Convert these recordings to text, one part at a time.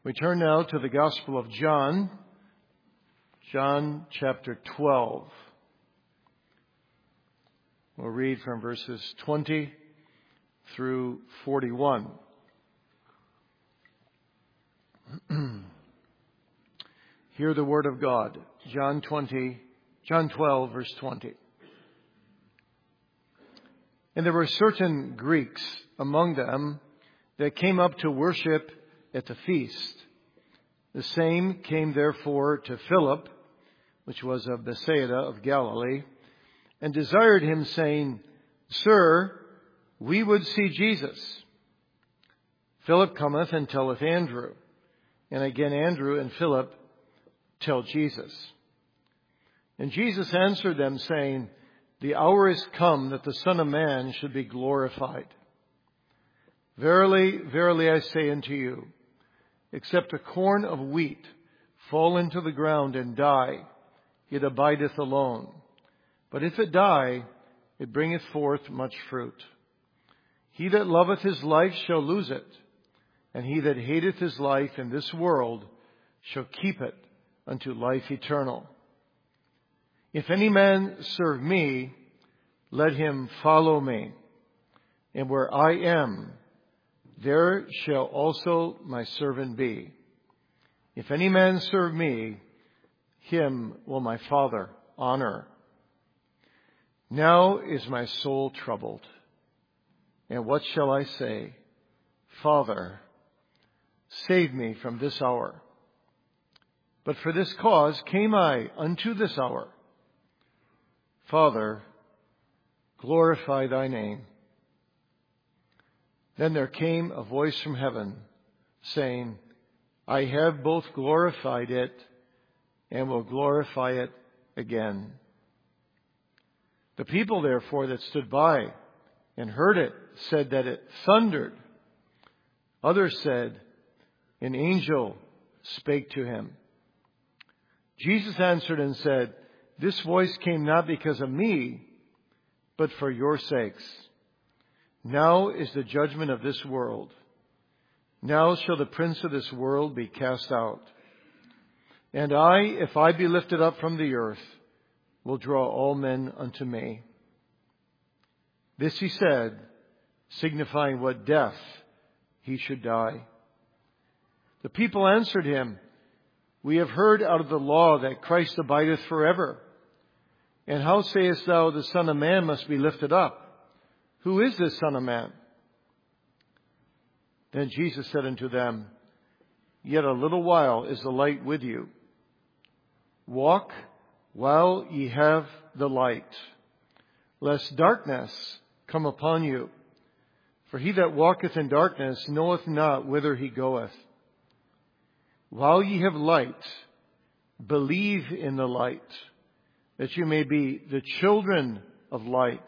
We turn now to the Gospel of John, John chapter 12. We'll read from verses 20 through 41. Hear the word of God. John 12, verse 20. And there were certain Greeks among them that came up to worship at the feast. The same came therefore to Philip, which was of Bethsaida of Galilee, and desired him, saying, Sir, we would see Jesus. Philip cometh and telleth Andrew. And again Andrew and Philip tell Jesus. And Jesus answered them, saying, The hour is come that the Son of Man should be glorified. Verily, verily, I say unto you, except a corn of wheat fall into the ground and die, it abideth alone. But if it die, it bringeth forth much fruit. He that loveth his life shall lose it, and he that hateth his life in this world shall keep it unto life eternal. If any man serve me, let him follow me. And where I am, there shall also my servant be. If any man serve me, him will my Father honor. Now is my soul troubled. And what shall I say? Father, save me from this hour. But for this cause came I unto this hour. Father, glorify thy name. Then there came a voice from heaven, saying, I have both glorified it and will glorify it again. The people therefore that stood by and heard it said that it thundered. Others said, An angel spake to him. Jesus answered and said, This voice came not because of me, but for your sakes. Now is the judgment of this world. Now shall the prince of this world be cast out. And I, if I be lifted up from the earth, will draw all men unto me. This he said, signifying what death he should die. The people answered him, We have heard out of the law that Christ abideth forever. And how sayest thou the Son of Man must be lifted up? Who is this Son of Man? Then Jesus said unto them, Yet a little while is the light with you. Walk while ye have the light, lest darkness come upon you. For he that walketh in darkness knoweth not whither he goeth. While ye have light, believe in the light, that you may be the children of light.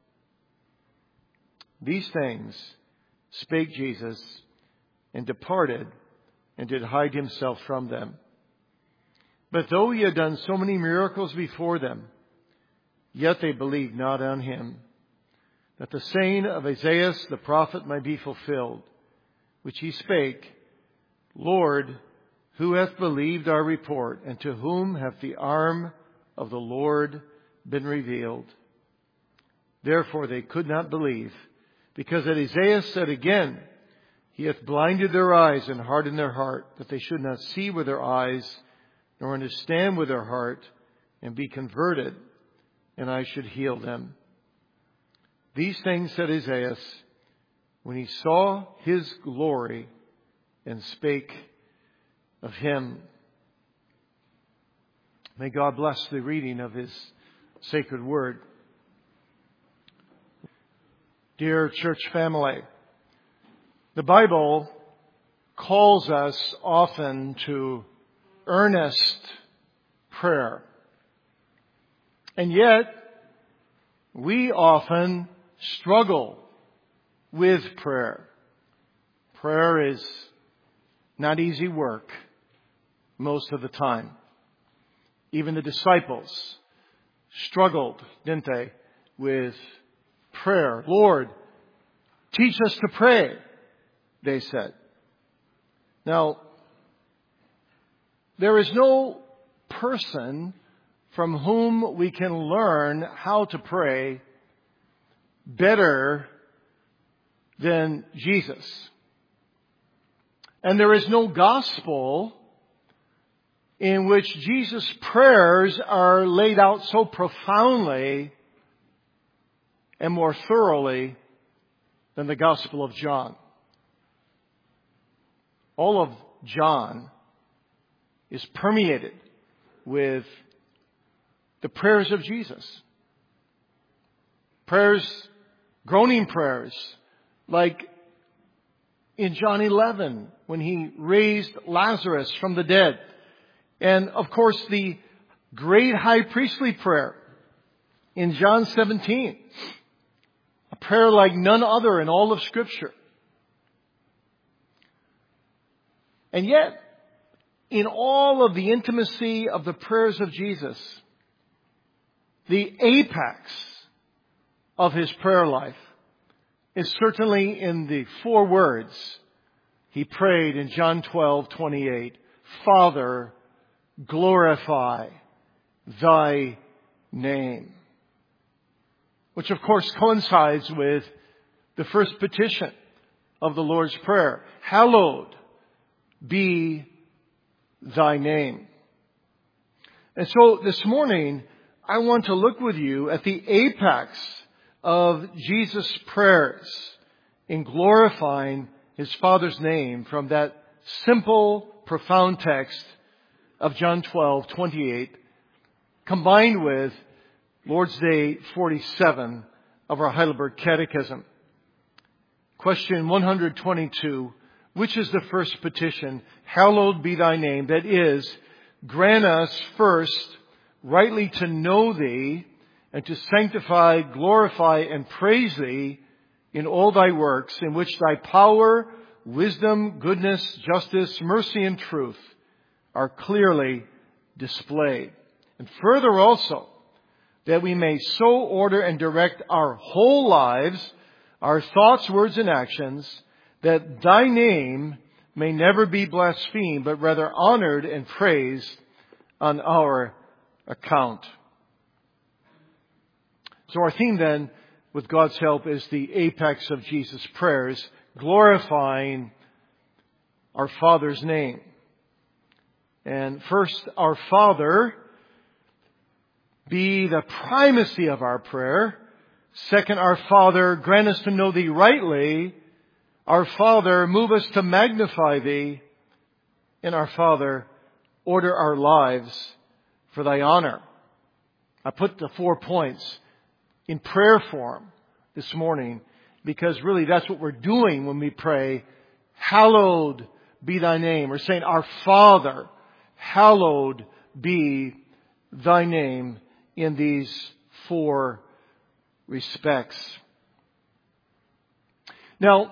These things spake Jesus, and departed, and did hide himself from them. But though he had done so many miracles before them, yet they believed not on him, that the saying of Isaiah the prophet might be fulfilled, which he spake, Lord, who hath believed our report, and to whom hath the arm of the Lord been revealed? Therefore they could not believe, because that Isaiah said again, He hath blinded their eyes and hardened their heart, that they should not see with their eyes, nor understand with their heart, and be converted, and I should heal them. These things said Isaiah when he saw his glory, and spake of him. May God bless the reading of his sacred word. Dear church family, the Bible calls us often to earnest prayer. And yet, we often struggle with prayer. Prayer is not easy work most of the time. Even the disciples struggled, didn't they, with prayer. Lord, teach us to pray, they said. Now, there is no person from whom we can learn how to pray better than Jesus. And there is no gospel in which Jesus' prayers are laid out so profoundly and more thoroughly than the Gospel of John. All of John is permeated with the prayers of Jesus. Prayers, groaning prayers, like in John 11 when he raised Lazarus from the dead. And of course the great high priestly prayer in John 17. A prayer like none other in all of Scripture. And yet, in all of the intimacy of the prayers of Jesus, the apex of His prayer life is certainly in the 4 words He prayed in John 12:28. Father, glorify Thy name. Which of course coincides with the first petition of the Lord's Prayer. Hallowed be Thy name. And so this morning, I want to look with you at the apex of Jesus' prayers in glorifying His Father's name from that simple, profound text of John 12:28, combined with Lord's Day 47 of our Heidelberg Catechism. Question 122, which is the first petition? Hallowed be Thy name. That is, grant us first rightly to know Thee and to sanctify, glorify, and praise Thee in all Thy works, in which Thy power, wisdom, goodness, justice, mercy, and truth are clearly displayed. And further also, that we may so order and direct our whole lives, our thoughts, words, and actions, that Thy name may never be blasphemed, but rather honored and praised on our account. So our theme then, with God's help, is the apex of Jesus' prayers, glorifying our Father's name. And first, our Father be the primacy of our prayer. Second, our Father, grant us to know Thee rightly. Our Father, move us to magnify Thee. And our Father, order our lives for Thy honor. I put the 4 points in prayer form this morning because really that's what we're doing when we pray, hallowed be Thy name. We're saying, our Father, hallowed be Thy name in these 4 respects. Now,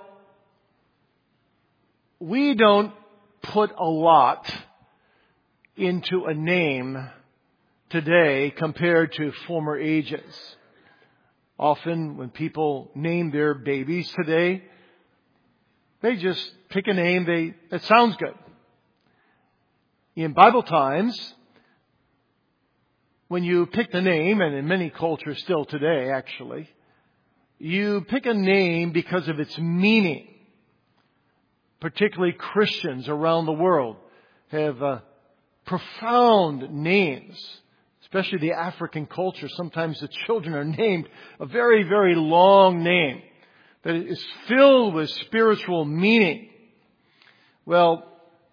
we don't put a lot into a name today compared to former ages. Often when people name their babies today, they just pick a name that sounds good. In Bible times, when you picked a name, and in many cultures still today actually, you pick a name because of its meaning. Particularly Christians around the world have profound names, especially the African culture. Sometimes the children are named a very, very long name that is filled with spiritual meaning. Well,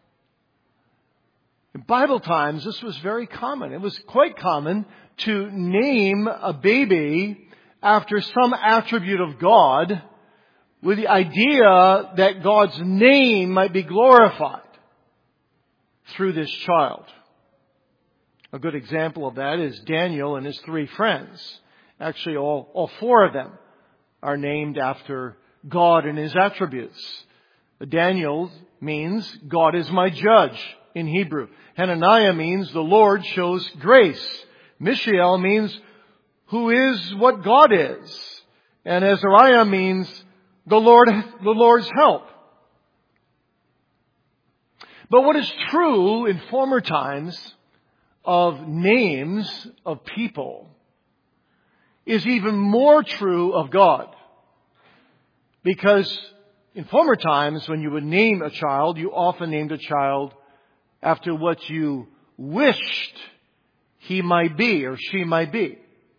in Bible times, this was very common. It was quite common to name a baby after some attribute of God with the idea that God's name might be glorified through this child. A good example of that is Daniel and his 3 friends. Actually, all 4 of them are named after God and His attributes. Daniel means God is my judge in Hebrew. Hananiah means the Lord shows grace. Mishael means who is what God is. And Azariah means the Lord's help. But what is true in former times of names of people is even more true of God. Because in former times, when you would name a child, you often named a child after what you wished he might be or she might be.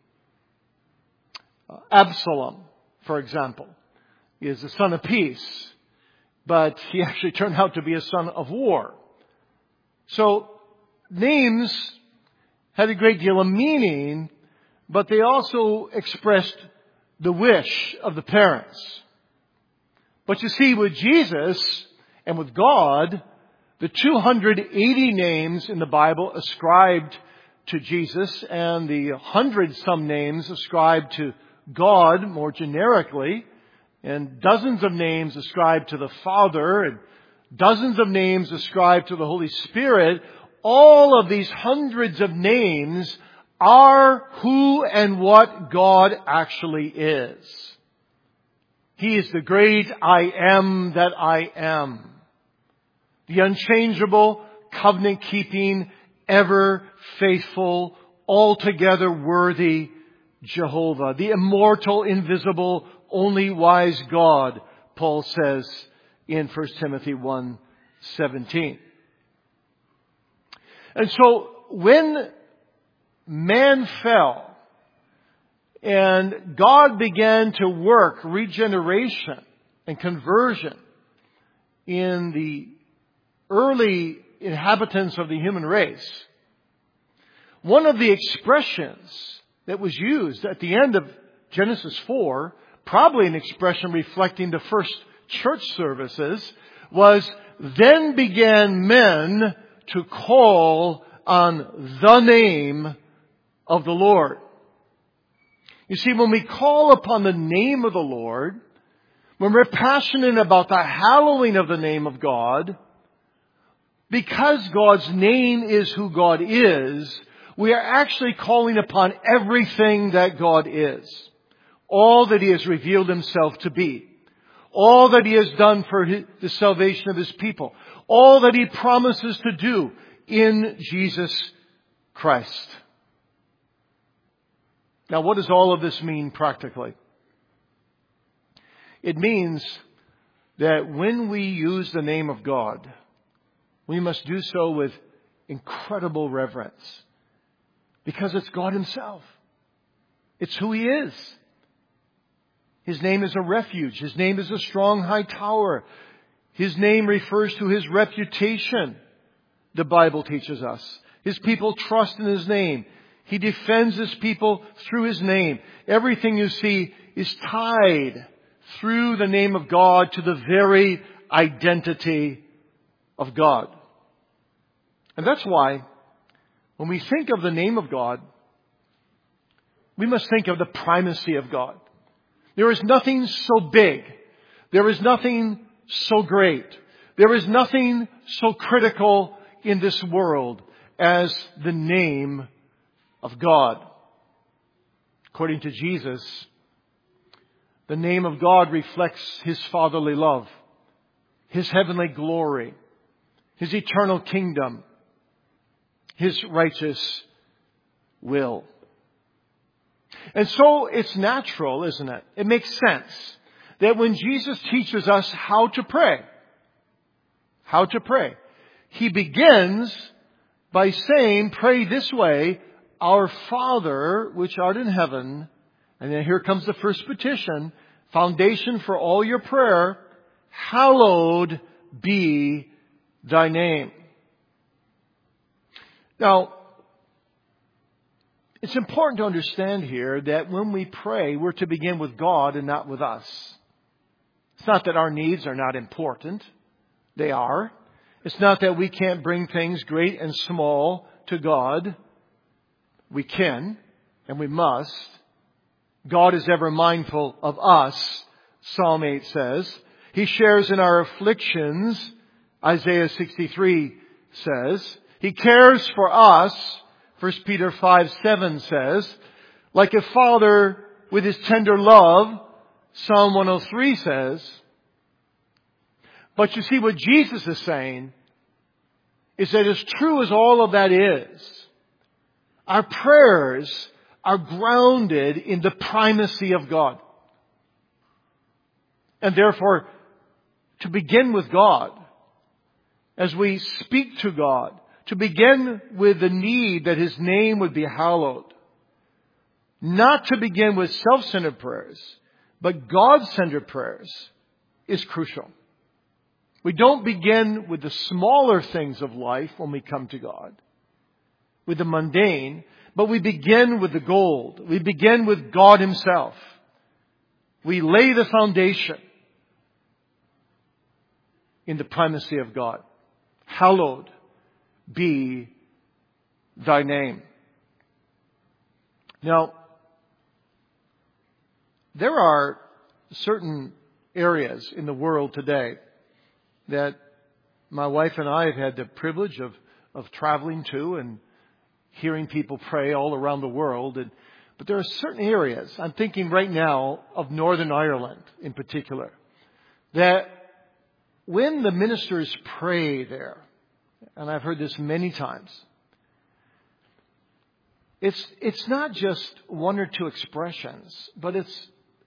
Absalom, for example, is the son of peace, but he actually turned out to be a son of war. So names had a great deal of meaning, but they also expressed the wish of the parents. But you see, with Jesus and with God, the 280 names in the Bible ascribed to Jesus and the 100-some names ascribed to God more generically, and dozens of names ascribed to the Father, and dozens of names ascribed to the Holy Spirit, all of these hundreds of names are who and what God actually is. He is the great I am that I am. The unchangeable, covenant-keeping, ever-faithful, altogether worthy Jehovah. The immortal, invisible, only wise God, Paul says in 1 Timothy 1:17. And so when man fell, and God began to work regeneration and conversion in the early inhabitants of the human race, one of the expressions that was used at the end of Genesis 4, probably an expression reflecting the first church services, was, "Then began men to call on the name of the Lord." You see, when we call upon the name of the Lord, when we're passionate about the hallowing of the name of God, because God's name is who God is, we are actually calling upon everything that God is. All that He has revealed Himself to be. All that He has done for the salvation of His people. All that He promises to do in Jesus Christ. Now, what does all of this mean practically? It means that when we use the name of God, we must do so with incredible reverence. Because it's God Himself. It's who He is. His name is a refuge. His name is a strong high tower. His name refers to His reputation, the Bible teaches us. His people trust in His name. He defends His people through His name. Everything you see is tied through the name of God to the very identity of God. And that's why when we think of the name of God, we must think of the primacy of God. There is nothing so big. There is nothing so great. There is nothing so critical in this world as the name of God. According to Jesus, the name of God reflects His fatherly love, His heavenly glory, His eternal kingdom, His righteous will. And so it's natural, isn't it? It makes sense that when Jesus teaches us how to pray, He begins by saying, pray this way, Our Father, which art in heaven. And then here comes the first petition, foundation for all your prayer, hallowed be thy name. Now, it's important to understand here that when we pray, we're to begin with God and not with us. It's not that our needs are not important. They are. It's not that we can't bring things great and small to God. We can, and we must. God is ever mindful of us, Psalm 8 says. He shares in our afflictions, Isaiah 63 says. He cares for us, 1 Peter 5:7 says. Like a father with his tender love, Psalm 103 says. But you see what Jesus is saying is that as true as all of that is, our prayers are grounded in the primacy of God. And therefore, to begin with God, as we speak to God, to begin with the need that His name would be hallowed. Not to begin with self-centered prayers, but God-centered prayers is crucial. We don't begin with the smaller things of life when we come to God, with the mundane, but we begin with the gold. We begin with God Himself. We lay the foundation in the primacy of God. Hallowed be Thy name. Now, there are certain areas in the world today that my wife and I have had the privilege of traveling to and hearing people pray all around the world. But there are certain areas, I'm thinking right now of Northern Ireland in particular, that when the ministers pray there, and I've heard this many times, it's not just one or two expressions, but it's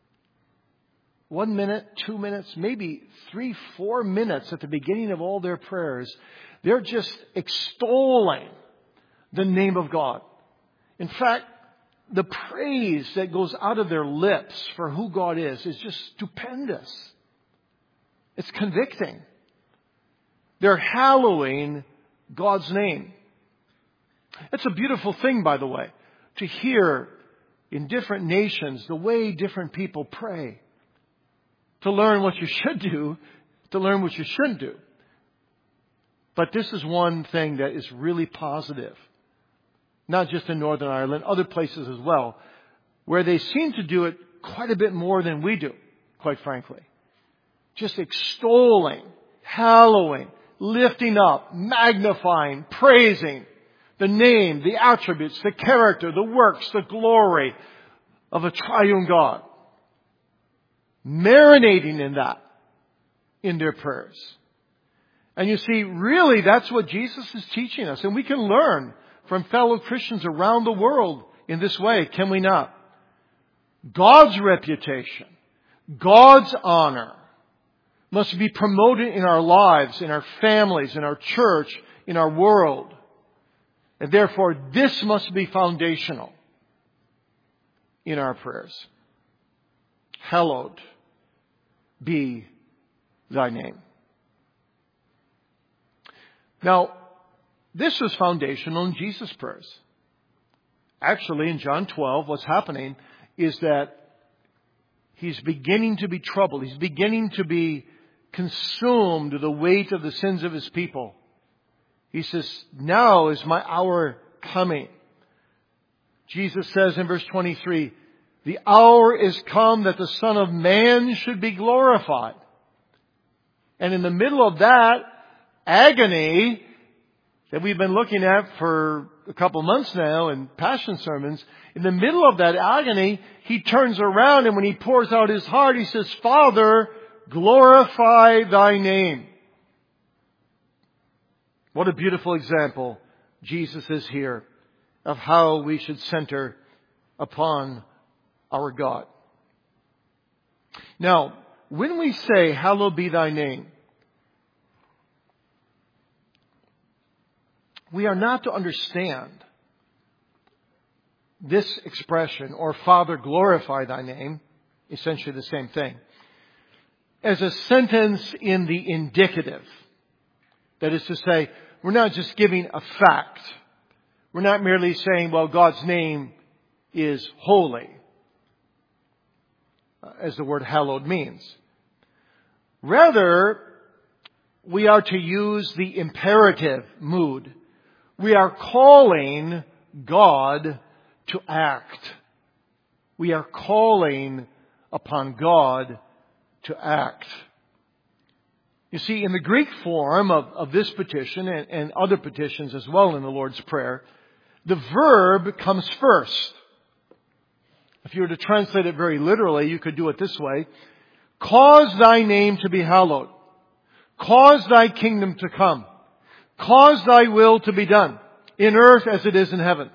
1 minute, 2 minutes, maybe 3, 4 minutes at the beginning of all their prayers. They're just extolling the name of God. In fact, the praise that goes out of their lips for who God is just stupendous. It's convicting. They're hallowing God's name. It's a beautiful thing, by the way, to hear in different nations the way different people pray. To learn what you should do, to learn what you shouldn't do. But this is one thing that is really positive. Not just in Northern Ireland, other places as well, where they seem to do it quite a bit more than we do, quite frankly. Just extolling, hallowing, lifting up, magnifying, praising the name, the attributes, the character, the works, the glory of a triune God. Marinating in that, in their prayers. And you see, really, that's what Jesus is teaching us. And we can learn from fellow Christians around the world in this way, can we not? God's reputation, God's honor must be promoted in our lives, in our families, in our church, in our world. And therefore, this must be foundational in our prayers. Hallowed be Thy name. Now, this was foundational in Jesus' prayers. Actually, in John 12, what's happening is that He's beginning to be troubled. He's beginning to be consumed with the weight of the sins of His people. He says, now is my hour coming. Jesus says in verse 23, the hour is come that the Son of Man should be glorified. And in the middle of that agony that we've been looking at for a couple months now in Passion sermons, in the middle of that agony, He turns around and when He pours out His heart, He says, Father, glorify Thy name. What a beautiful example Jesus is here of how we should center upon our God. Now, when we say, hallowed be Thy name, we are not to understand this expression, or Father, glorify Thy name, essentially the same thing, as a sentence in the indicative. That is to say, we're not just giving a fact. We're not merely saying, well, God's name is holy, as the word hallowed means. Rather, we are to use the imperative mood. We are calling God to act. We are calling upon God to act. You see, in the Greek form of this petition and other petitions as well in the Lord's Prayer, the verb comes first. If you were to translate it very literally, you could do it this way. Cause Thy name to be hallowed. Cause Thy kingdom to come. Cause thy will to be done in earth as it is in heaven.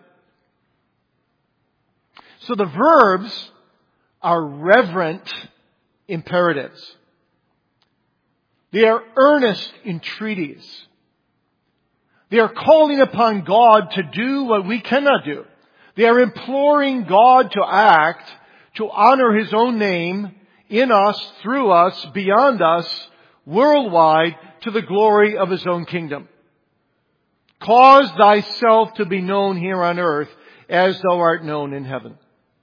So the verbs are reverent imperatives. They are earnest entreaties. They are calling upon God to do what we cannot do. They are imploring God to act, to honor His own name in us, through us, beyond us, worldwide, to the glory of His own kingdom. Cause thyself to be known here on earth as thou art known in heaven.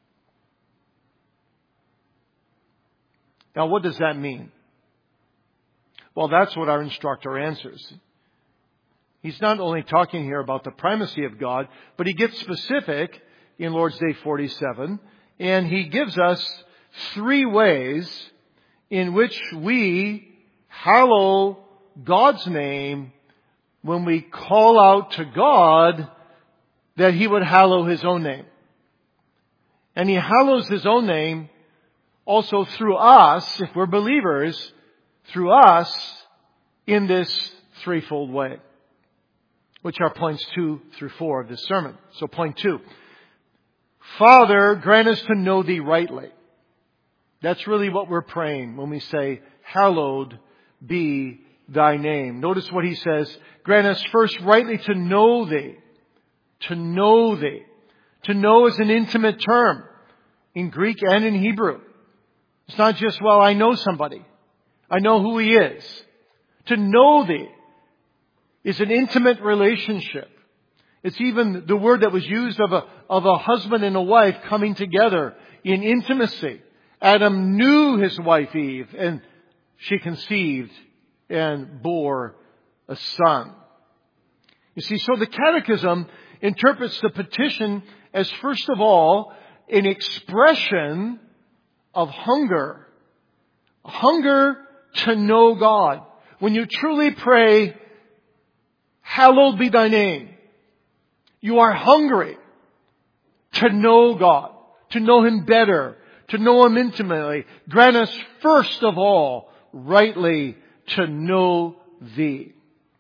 Now, what does that mean? Well, that's what our instructor answers. He's not only talking here about the primacy of God, but he gets specific in Lord's Day 47, and he gives us 3 ways in which we hallow God's name when we call out to God that He would hallow His own name. And He hallows His own name also through us, if we're believers, through us in this threefold way, which are points 2 through 4 of this sermon. So point 2. Father, grant us to know Thee rightly. That's really what we're praying when we say, hallowed be Thy name. Notice what he says. Grant us first rightly to know Thee. To know Thee. To know is an intimate term in Greek and in Hebrew. It's not just, well, I know somebody. I know who he is. To know Thee is an intimate relationship. It's even the word that was used of a husband and a wife coming together in intimacy. Adam knew his wife Eve, and she conceived and bore a son. You see, so the Catechism interprets the petition as, first of all, an expression of hunger. Hunger to know God. When you truly pray, hallowed be Thy name, you are hungry to know God, to know Him better, to know Him intimately. Grant us first of all, rightly to know Thee.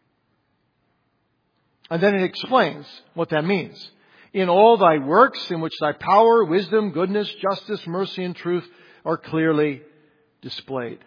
And then it explains what that means. In all Thy works, in which Thy power, wisdom, goodness, justice, mercy, and truth are clearly displayed.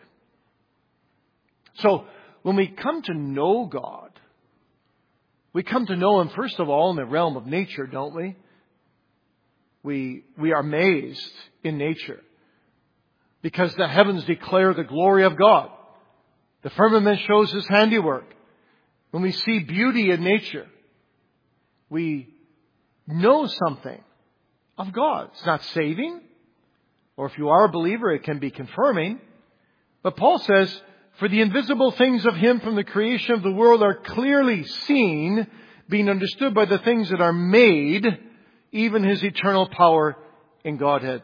So, when we come to know God, we come to know Him first of all in the realm of nature, don't we? We are amazed in nature because the heavens declare the glory of God. The firmament shows His handiwork. When we see beauty in nature, we know something of God. It's not saving, or if you are a believer, it can be confirming. But Paul says, for the invisible things of Him from the creation of the world are clearly seen, being understood by the things that are made, even His eternal power in Godhead.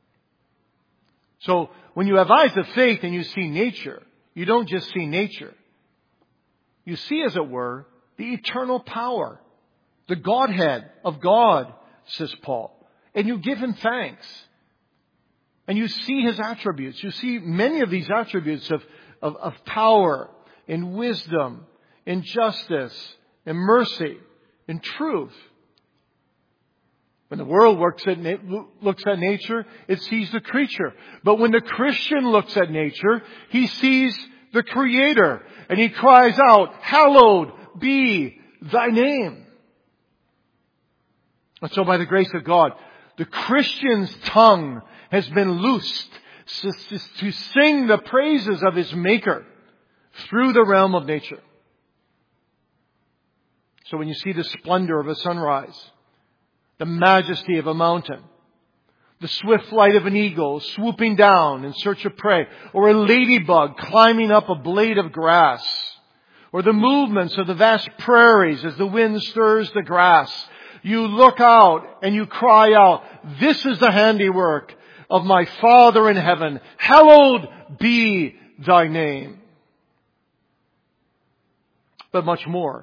So, when you have eyes of faith and you see nature, you don't just see nature. You see, as it were, the eternal power, the Godhead of God, says Paul. And you give Him thanks. And you see His attributes. You see many of these attributes of power, and wisdom, and justice, and mercy, and truth. When the world looks at nature, it sees the creature. But when the Christian looks at nature, he sees the Creator. And he cries out, hallowed be Thy name. And so by the grace of God, the Christian's tongue has been loosed to sing the praises of his Maker through the realm of nature. So when you see the splendor of a sunrise, the majesty of a mountain, the swift flight of an eagle swooping down in search of prey, or a ladybug climbing up a blade of grass, or the movements of the vast prairies as the wind stirs the grass, you look out and you cry out, this is the handiwork of my Father in heaven. Hallowed be Thy name. But much more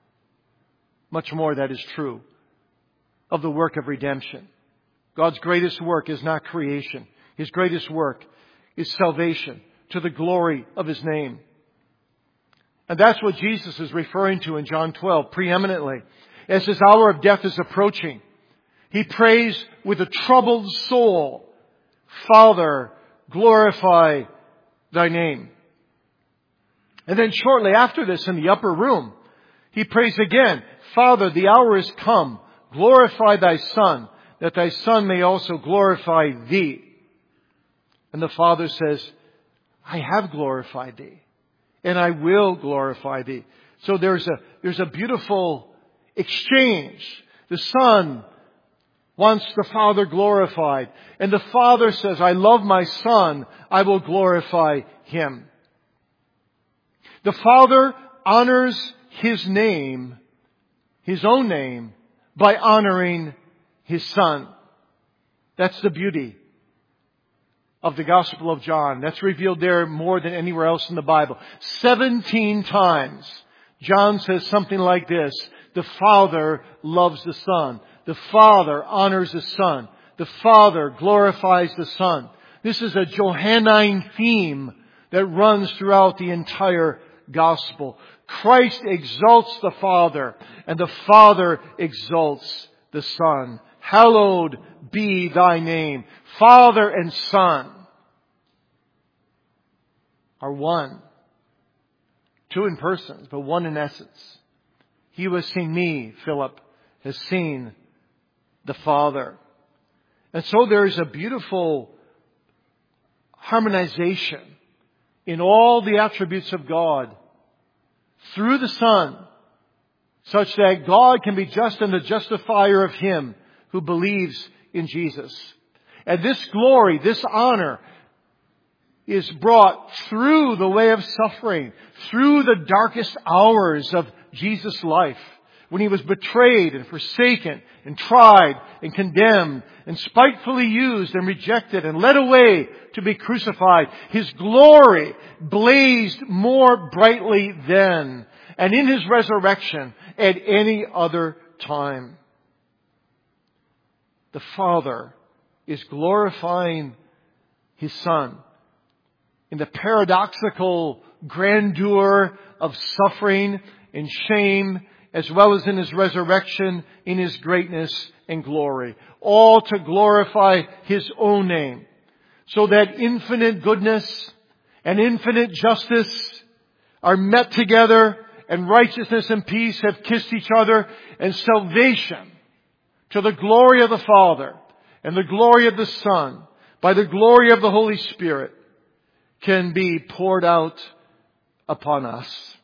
that is true of the work of redemption. God's greatest work is not creation. His greatest work is salvation to the glory of His name. And that's what Jesus is referring to in John 12 preeminently. As His hour of death is approaching, He prays with a troubled soul, Father, glorify Thy name. And then shortly after this, in the upper room, He prays again, Father, the hour is come. Glorify Thy Son, that Thy Son may also glorify Thee. And the Father says, I have glorified Thee, and I will glorify Thee. So there's a beautiful exchange. The Son wants the Father glorified. And the Father says, I love my Son. I will glorify Him. The Father honors His name, His own name, by honoring His Son. That's the beauty of the Gospel of John. That's revealed there more than anywhere else in the Bible. 17 times, John says something like this. The Father loves the Son. The Father honors the Son. The Father glorifies the Son. This is a Johannine theme that runs throughout the entire Gospel. Christ exalts the Father, and the Father exalts the Son. Hallowed be Thy name. Father and Son are one. Two in persons, but one in essence. He who has seen me, Philip, has seen the Father. And so there is a beautiful harmonization in all the attributes of God through the Son, such that God can be just and the justifier of him who believes in Jesus. And this glory, this honor, is brought through the way of suffering, through the darkest hours of Jesus' life, when He was betrayed and forsaken and tried and condemned and spitefully used and rejected and led away to be crucified. His glory blazed more brightly then and in His resurrection at any other time. The Father is glorifying His Son in the paradoxical grandeur of suffering and shame, as well as in His resurrection, in His greatness and glory. All to glorify His own name. So that infinite goodness and infinite justice are met together, and righteousness and peace have kissed each other, and salvation to the glory of the Father and the glory of the Son, by the glory of the Holy Spirit, can be poured out upon us.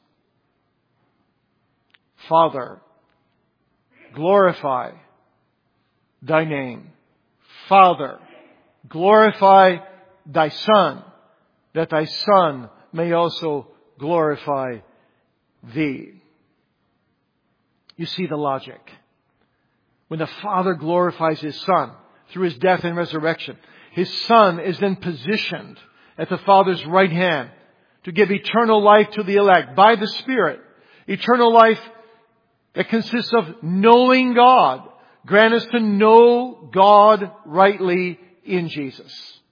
Father, glorify Thy name. Father, glorify Thy Son, that Thy Son may also glorify Thee. You see the logic. When the Father glorifies His Son through His death and resurrection, His Son is then positioned at the Father's right hand to give eternal life to the elect by the Spirit. Eternal life that consists of knowing God. Grant us to know God rightly in Jesus.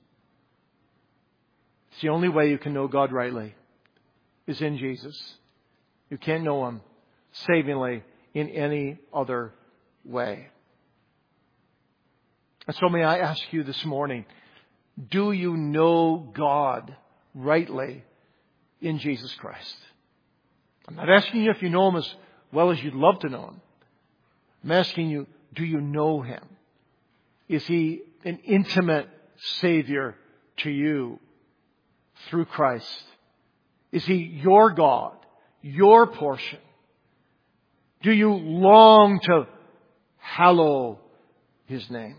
It's the only way you can know God rightly, is in Jesus. You can't know Him savingly in any other way. And so may I ask you this morning, do you know God rightly in Jesus Christ? I'm not asking you if you know Him as well as you'd love to know Him. I'm asking you, do you know Him? Is He an intimate Savior to you through Christ? Is He your God, your portion? Do you long to hallow His name?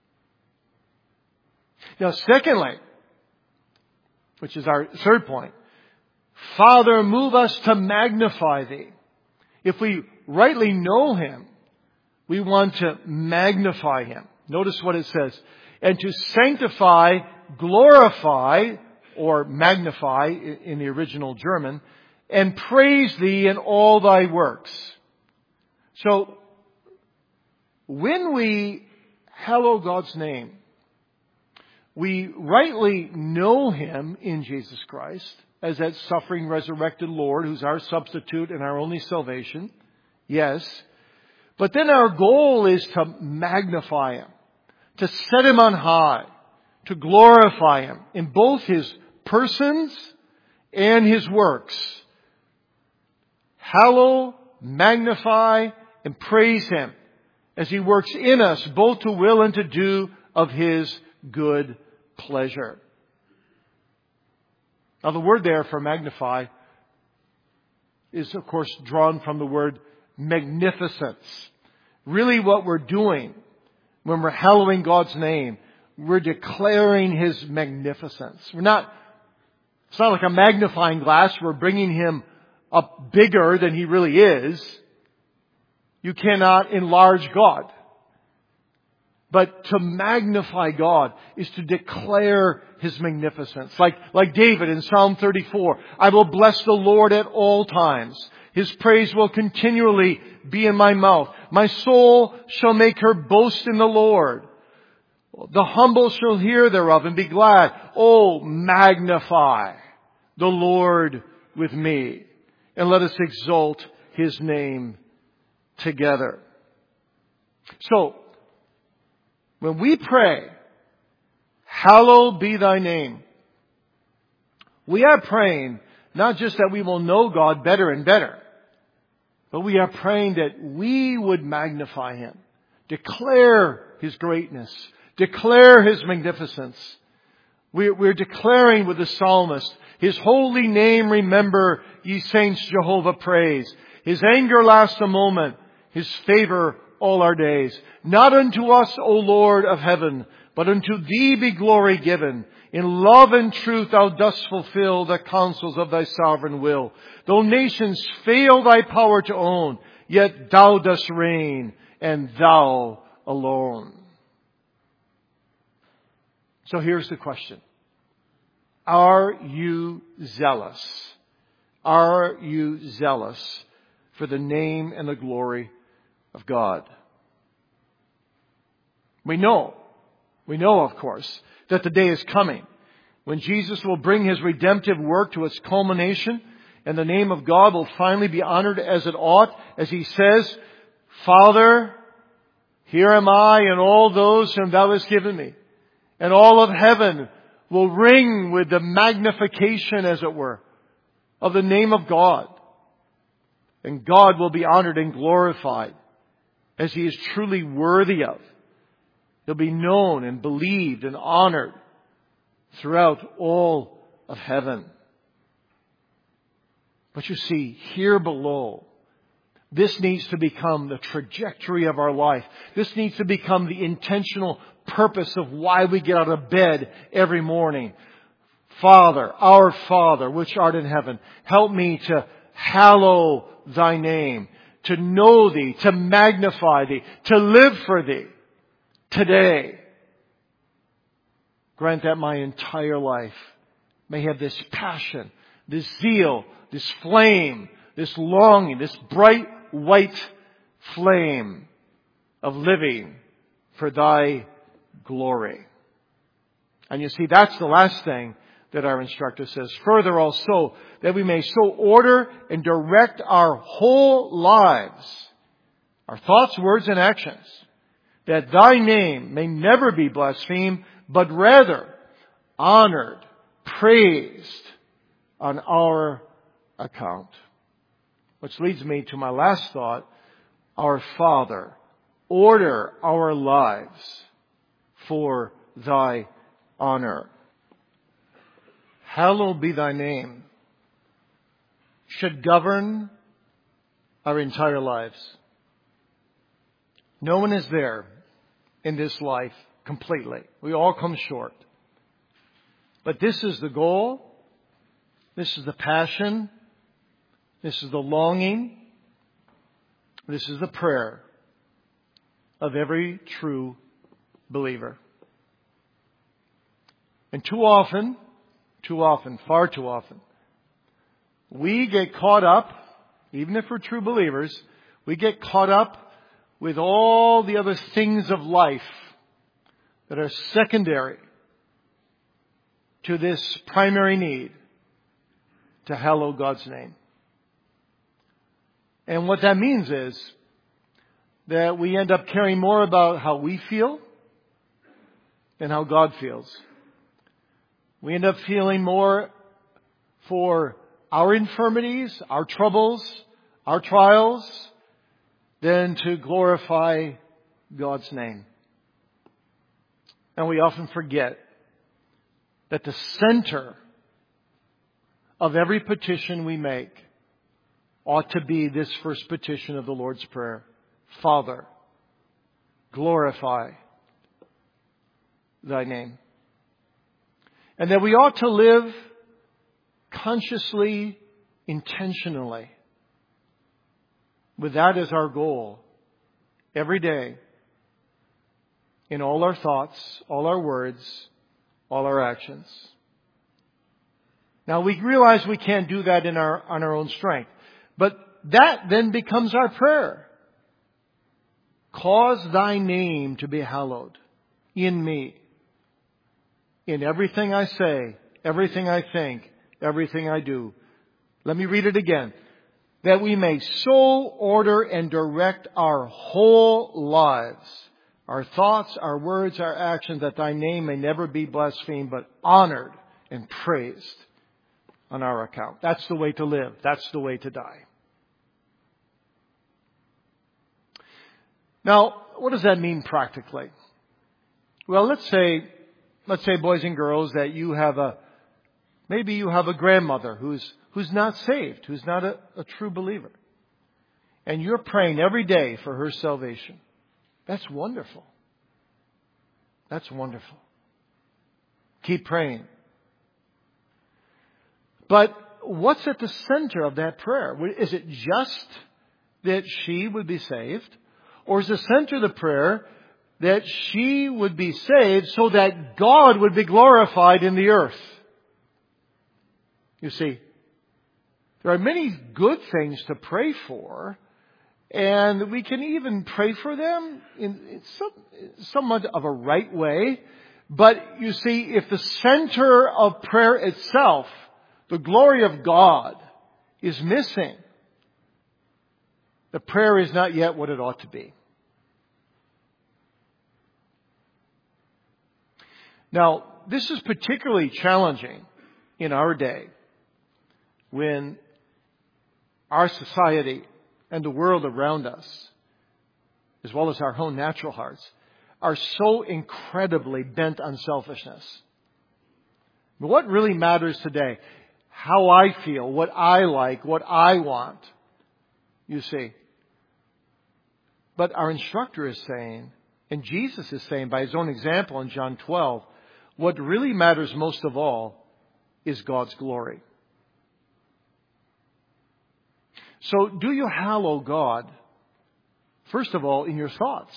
Now, secondly, which is our third point, Father, move us to magnify Thee. If we rightly know Him, we want to magnify Him. Notice what it says. And to sanctify, glorify, or magnify in the original German, and praise Thee in all Thy works. So, when we hallow God's name, we rightly know Him in Jesus Christ, as that suffering, resurrected Lord who's our substitute and our only salvation. Yes. But then our goal is to magnify Him, to set Him on high, to glorify Him in both His persons and His works. Hallow, magnify, and praise Him as He works in us both to will and to do of His good pleasure. Now the word there for magnify is of course drawn from the word magnificence. Really what we're doing when we're hallowing God's name, we're declaring His magnificence. It's not like a magnifying glass. We're bringing Him up bigger than He really is. You cannot enlarge God. But to magnify God is to declare His magnificence. Like David in Psalm 34, I will bless the Lord at all times. His praise will continually be in my mouth. My soul shall make her boast in the Lord. The humble shall hear thereof and be glad. Oh, magnify the Lord with me, and let us exalt His name together. So, when we pray, hallowed be thy name, we are praying not just that we will know God better and better, but we are praying that we would magnify Him, declare His greatness, declare His magnificence. We're declaring with the psalmist, His holy name remember, ye saints Jehovah praise. His anger lasts a moment, His favor all our days. Not unto us, O Lord of heaven, but unto Thee be glory given. In love and truth Thou dost fulfill the counsels of Thy sovereign will. Though nations fail Thy power to own, yet Thou dost reign, and Thou alone. So here's the question. Are you zealous? Are you zealous for the name and the glory of God? We know, of course, that the day is coming when Jesus will bring His redemptive work to its culmination, and the name of God will finally be honored as it ought, as He says, Father, here am I and all those whom Thou hast given me. And all of heaven will ring with the magnification, as it were, of the name of God. And God will be honored and glorified as He is truly worthy of. He'll be known and believed and honored throughout all of heaven. But you see, here below, this needs to become the trajectory of our life. This needs to become the intentional purpose of why we get out of bed every morning. Father, our Father, which art in heaven, help me to hallow Thy name, to know Thee, to magnify Thee, to live for Thee today. Grant that my entire life may have this passion, this zeal, this flame, this longing, this bright white flame of living for Thy glory. And you see, that's the last thing that our instructor says. Further also, that we may so order and direct our whole lives, our thoughts, words, and actions, that Thy name may never be blasphemed, but rather honored, praised on our account. Which leads me to my last thought. Our Father, order our lives for Thy honor. Hallowed be Thy name should govern our entire lives. No one is there in this life completely. We all come short. But this is the goal. This is the passion. This is the longing. This is the prayer of every true believer. And too often, far too often, we get caught up, even if we're true believers, we get caught up with all the other things of life that are secondary to this primary need. to hallow God's name. And what that means is that we end up caring more about how we feel than how God feels. We end up feeling more for our infirmities, our troubles, our trials, than to glorify God's name. And we often forget that the center of every petition we make ought to be this first petition of the Lord's Prayer. Father, glorify thy name. And that we ought to live consciously, intentionally, with that as our goal every day, in all our thoughts, all our words, all our actions. Now we realize we can't do that on our own strength. But that then becomes our prayer. Cause thy name to be hallowed in me, in everything I say, everything I think, everything I do. Let me read it again. That we may so order and direct our whole lives, our thoughts, our words, our actions, that thy name may never be blasphemed, but honored and praised on our account. That's the way to live. That's the way to die. Now, what does that mean practically? Well, let's say, boys and girls, that maybe you have a grandmother who's not saved, who's not a true believer. And you're praying every day for her salvation. That's wonderful. That's wonderful. Keep praying. But what's at the center of that prayer? Is it just that she would be saved? Or is the center of the prayer that she would be saved so that God would be glorified in the earth? You see, there are many good things to pray for, and we can even pray for them in somewhat of a right way. But you see, if the center of prayer itself, the glory of God, is missing, the prayer is not yet what it ought to be. Now, this is particularly challenging in our day when our society and the world around us, as well as our own natural hearts, are so incredibly bent on selfishness. But what really matters today? How I feel, what I like, what I want, you see. But our instructor is saying, and Jesus is saying by His own example in John 12, what really matters most of all is God's glory. So do you hallow God, first of all, in your thoughts?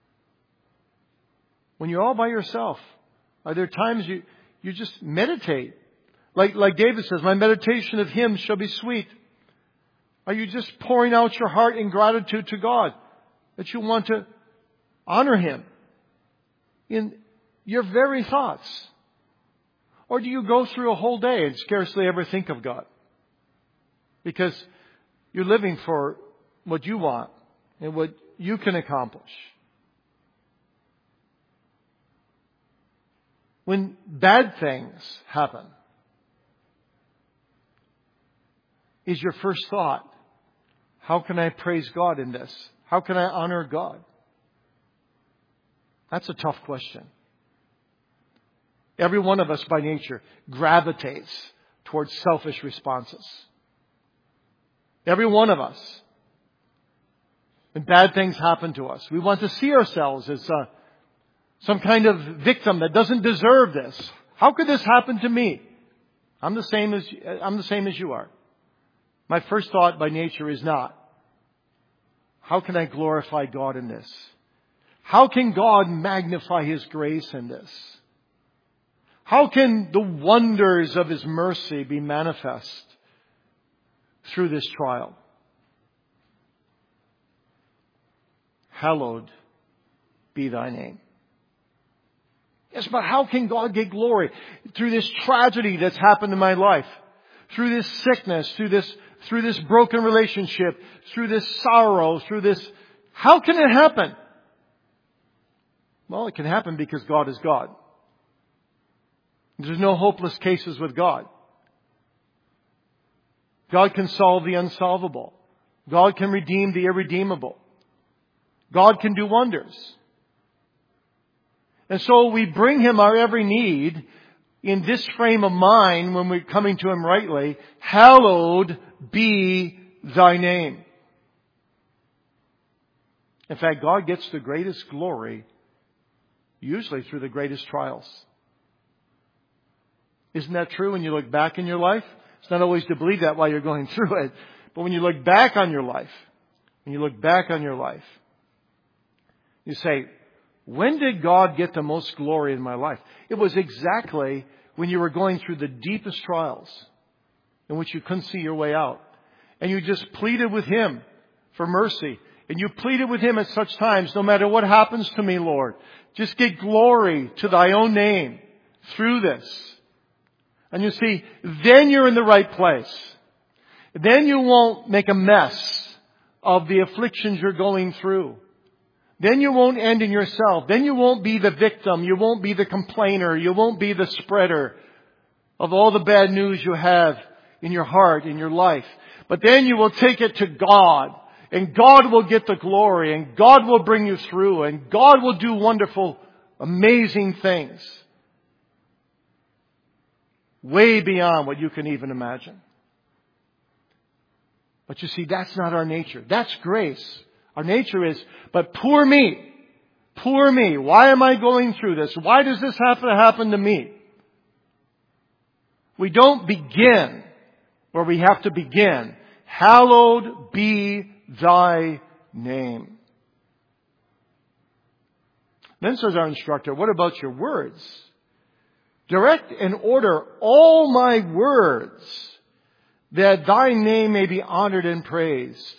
When you're all by yourself, are there times you just meditate? Like David says, my meditation of Him shall be sweet. Are you just pouring out your heart in gratitude to God that you want to honor Him in your very thoughts? Or do you go through a whole day and scarcely ever think of God? Because you're living for what you want and what you can accomplish. When bad things happen, is your first thought, how can I praise God in this? How can I honor God? That's a tough question. Every one of us by nature gravitates towards selfish responses. Every one of us. When bad things happen to us, we want to see ourselves as some kind of victim that doesn't deserve this. How could this happen to me? I'm the same as you are. My first thought by nature is not, how can I glorify God in this? How can God magnify His grace in this? How can the wonders of His mercy be manifest through this trial? Hallowed be thy name. Yes, but how can God get glory through this tragedy that's happened in my life? through this sickness, through this broken relationship, through this sorrow, through this. How can it happen? Well, it can happen because God is God. There's no hopeless cases with God. God can solve the unsolvable. God can redeem the irredeemable. God can do wonders. And so we bring Him our every need in this frame of mind when we're coming to Him rightly. Hallowed be Thy name. In fact, God gets the greatest glory usually through the greatest trials. Isn't that true when you look back in your life? It's not always to believe that while you're going through it. But when you look back on your life, you say, when did God get the most glory in my life? It was exactly when you were going through the deepest trials in which you couldn't see your way out. And you just pleaded with Him for mercy. And you pleaded with Him at such times, no matter what happens to me, Lord, just get glory to Thy own name through this. And you see, then you're in the right place. Then you won't make a mess of the afflictions you're going through. Then you won't end in yourself. Then you won't be the victim. You won't be the complainer. You won't be the spreader of all the bad news you have in your heart, in your life. But then you will take it to God. And God will get the glory. And God will bring you through. And God will do wonderful, amazing things. Way beyond what you can even imagine. But you see, that's not our nature. That's grace. Our nature is, but poor me. Poor me. Why am I going through this? Why does this have to happen to me? We don't begin where we have to begin. Hallowed be Thy name. Then says our instructor, what about your words? Direct and order all my words, that Thy name may be honored and praised.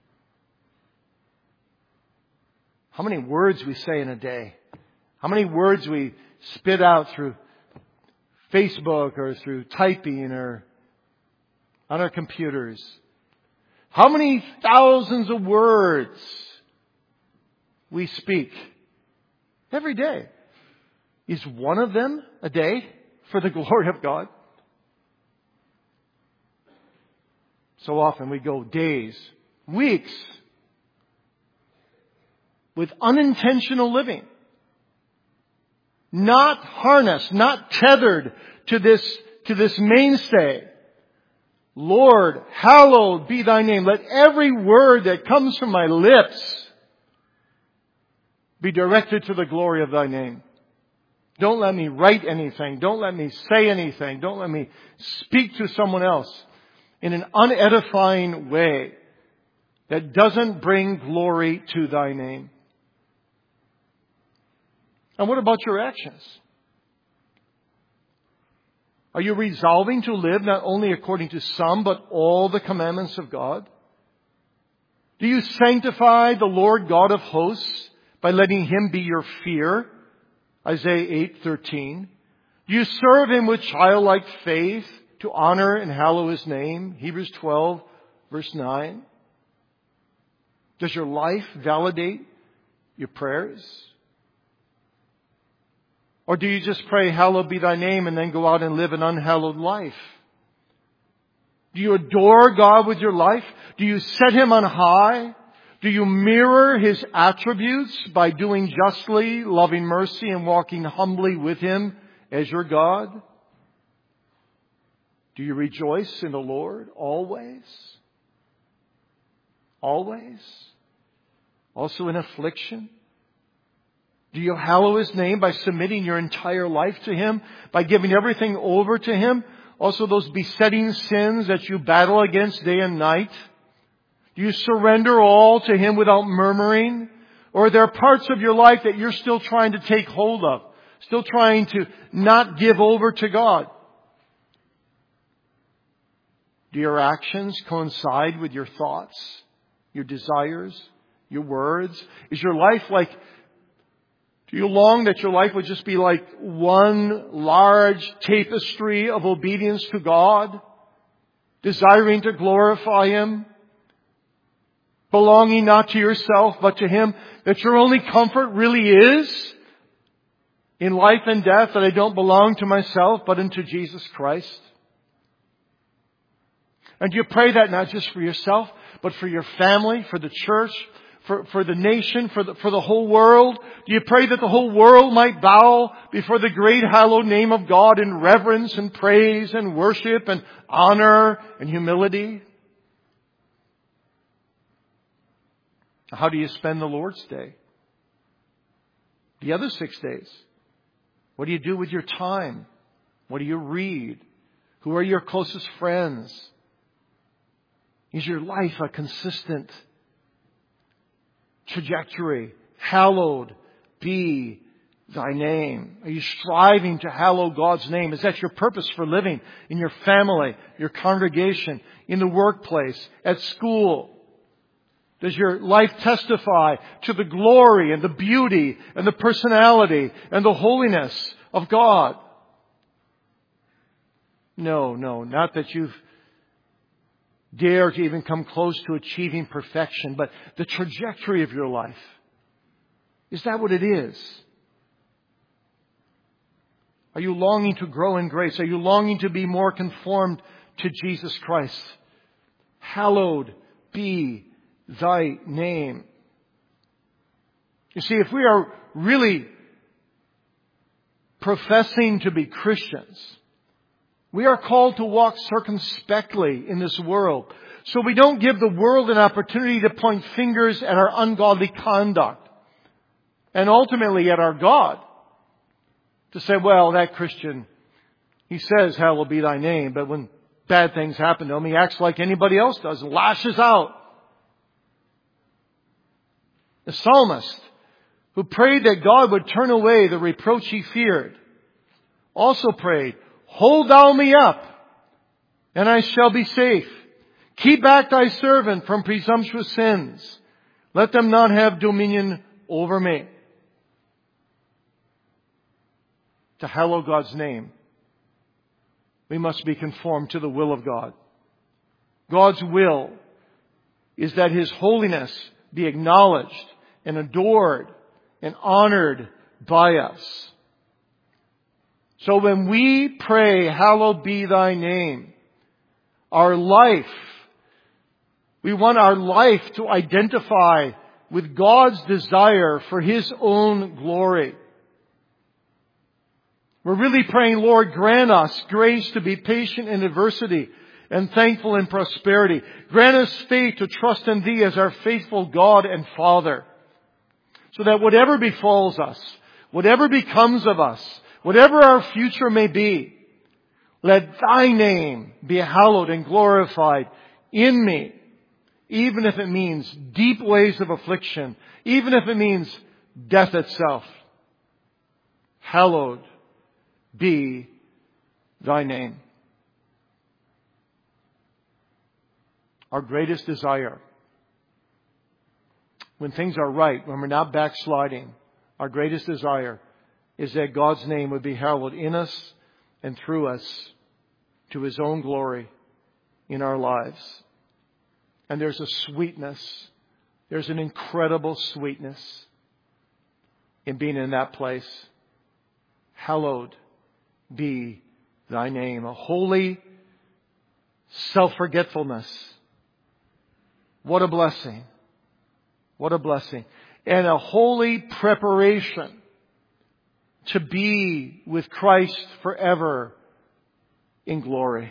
How many words we say in a day? How many words we spit out through Facebook or through typing or on our computers? How many thousands of words we speak every day? Is one of them a day for the glory of God? So often we go days, weeks, with unintentional living. Not harnessed, not tethered to this mainstay. Lord, hallowed be Thy name. Let every word that comes from my lips be directed to the glory of Thy name. Don't let me write anything. Don't let me say anything. Don't let me speak to someone else in an unedifying way that doesn't bring glory to Thy name. And what about your actions? Are you resolving to live not only according to some, but all the commandments of God? Do you sanctify the Lord God of hosts by letting Him be your fear? Isaiah 8:13. Do you serve Him with childlike faith to honor and hallow His name? Hebrews 12, verse 9. Does your life validate your prayers? Or do you just pray, hallowed be Thy name, and then go out and live an unhallowed life? Do you adore God with your life? Do you set Him on high? Do you mirror His attributes by doing justly, loving mercy, and walking humbly with Him as your God? Do you rejoice in the Lord always? Always? Also in affliction? Do you hallow His name by submitting your entire life to Him? By giving everything over to Him? Also those besetting sins that you battle against day and night? Do you surrender all to Him without murmuring? Or are there parts of your life that you're still trying to take hold of? Still trying to not give over to God? Do your actions coincide with your thoughts, your desires, your words? Is your life like... Do you long that your life would just be like one large tapestry of obedience to God? desiring to glorify Him, belonging not to yourself but to Him, that your only comfort really is in life and death, that I don't belong to myself but unto Jesus Christ? And do you pray that not just for yourself, but for your family, for the church, for the nation, for the whole world? Do you pray that the whole world might bow before the great hallowed name of God in reverence and praise and worship and honor and humility? How do you spend the Lord's Day? The other 6 days? What do you do with your time? What do you read? Who are your closest friends? Is your life a consistent trajectory? Hallowed be Thy name. Are you striving to hallow God's name? Is that your purpose for living in your family, your congregation, in the workplace, at school? Does your life testify to the glory and the beauty and the personality and the holiness of God? No, not that you've dared to even come close to achieving perfection, but the trajectory of your life. Is that what it is? Are you longing to grow in grace? Are you longing to be more conformed to Jesus Christ? Hallowed be Thy name. You see, if we are really professing to be Christians, we are called to walk circumspectly in this world, so we don't give the world an opportunity to point fingers at our ungodly conduct and ultimately at our God. To say, well, that Christian, he says, hallowed be Thy name, but when bad things happen to him, he acts like anybody else does and lashes out. The psalmist, who prayed that God would turn away the reproach he feared, also prayed, hold thou me up, and I shall be safe. Keep back Thy servant from presumptuous sins. Let them not have dominion over me. To hallow God's name, we must be conformed to the will of God. God's will is that His holiness be acknowledged and adored and honored by us. So when we pray, hallowed be Thy name, our life, we want our life to identify with God's desire for His own glory. We're really praying, Lord, grant us grace to be patient in adversity and thankful in prosperity. Grant us faith to trust in Thee as our faithful God and Father, so that whatever befalls us, whatever becomes of us, whatever our future may be, let Thy name be hallowed and glorified in me, even if it means deep waves of affliction, even if it means death itself. Hallowed be Thy name. Our greatest desire, when things are right, when we're not backsliding, our greatest desire is that God's name would be hallowed in us and through us to His own glory in our lives. And there's a sweetness, there's an incredible sweetness in being in that place. Hallowed be Thy name. A holy self-forgetfulness. What a blessing. What a blessing. And a holy preparation to be with Christ forever in glory.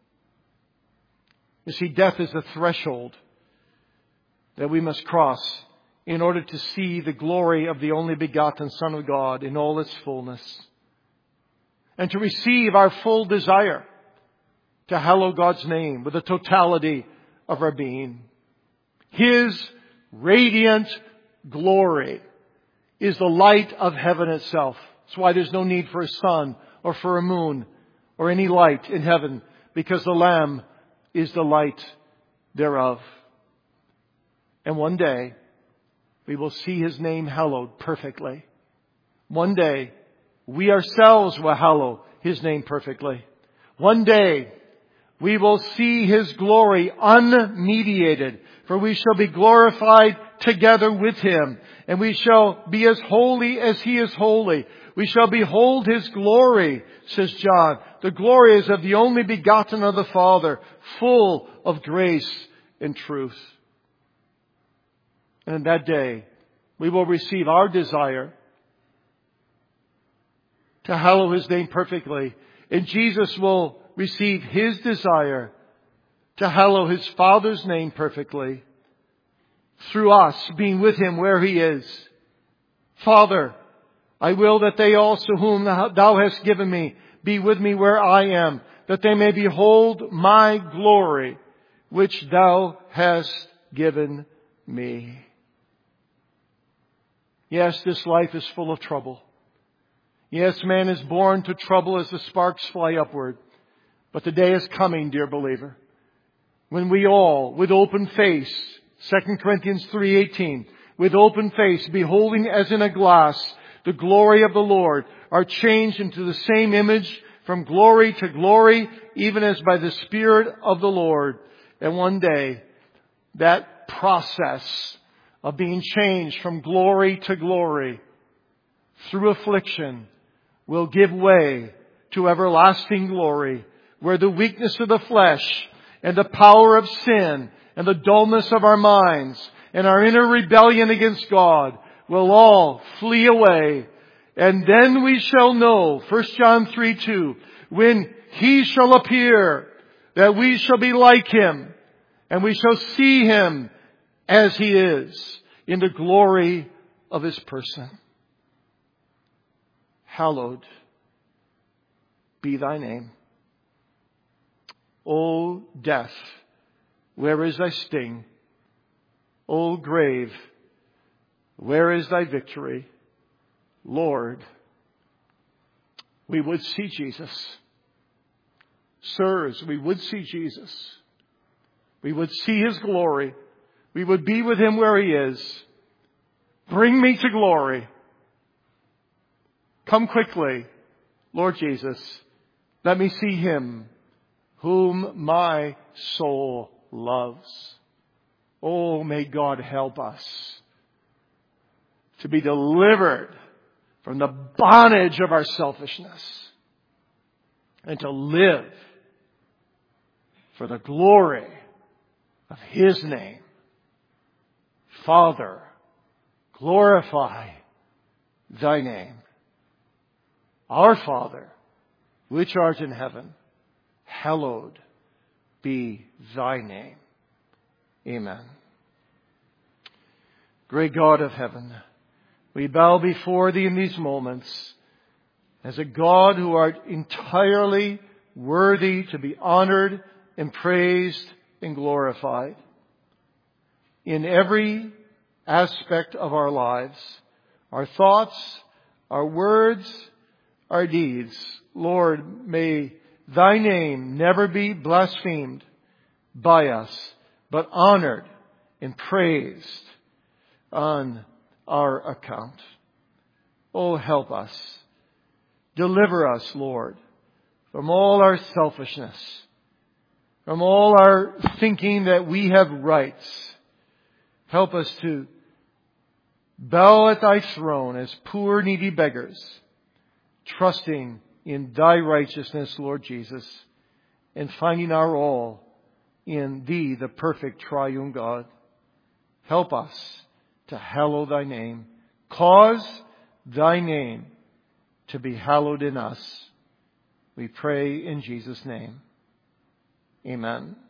You see, death is the threshold that we must cross in order to see the glory of the only begotten Son of God in all its fullness, and to receive our full desire to hallow God's name with the totality of our being. His radiant glory is the light of heaven itself. That's why there's no need for a sun or for a moon or any light in heaven, because the Lamb is the light thereof. And one day we will see His name hallowed perfectly. One day we ourselves will hallow His name perfectly. One day We will see His glory unmediated, for we shall be glorified together with Him, and we shall be as holy as He is holy. We shall behold His glory, says John. The glory is of the only begotten of the Father, full of grace and truth. And in that day, we will receive our desire to hallow His name perfectly. And Jesus will receive His desire to hallow His Father's name perfectly through us being with Him where He is. Father, I will that they also whom Thou hast given me be with me where I am, that they may behold my glory, which Thou hast given me. Yes, this life is full of trouble. Yes, man is born to trouble as the sparks fly upward. But the day is coming, dear believer, when we all, with open face, 2 Corinthians 3:18, with open face, beholding as in a glass the glory of the Lord, are changed into the same image from glory to glory, even as by the Spirit of the Lord. And one day, that process of being changed from glory to glory through affliction will give way to everlasting glory, where the weakness of the flesh and the power of sin and the dullness of our minds and our inner rebellion against God will all flee away. And then we shall know, 1 John 3:2, when He shall appear, that we shall be like Him, and we shall see Him as He is, in the glory of His person. Hallowed be Thy name. O death, where is thy sting? O grave, where is thy victory? Lord, we would see Jesus. Sirs, we would see Jesus. We would see His glory. We would be with Him where He is. Bring me to glory. Come quickly, Lord Jesus. Let me see Him whom my soul loves. Oh, may God help us to be delivered from the bondage of our selfishness and to live for the glory of His name. Father, glorify Thy name. Our Father, which art in heaven, hallowed be Thy name. Amen. Great God of heaven, we bow before Thee in these moments as a God who art entirely worthy to be honored and praised and glorified. In every aspect of our lives, our thoughts, our words, our deeds, Lord, may Thy name never be blasphemed by us, but honored and praised on our account. Oh, help us. Deliver us, Lord, from all our selfishness, from all our thinking that we have rights. Help us to bow at Thy throne as poor, needy beggars, trusting in Thy righteousness, Lord Jesus, and finding our all in Thee, the perfect triune God. Help us to hallow Thy name. Cause Thy name to be hallowed in us. We pray in Jesus' name. Amen.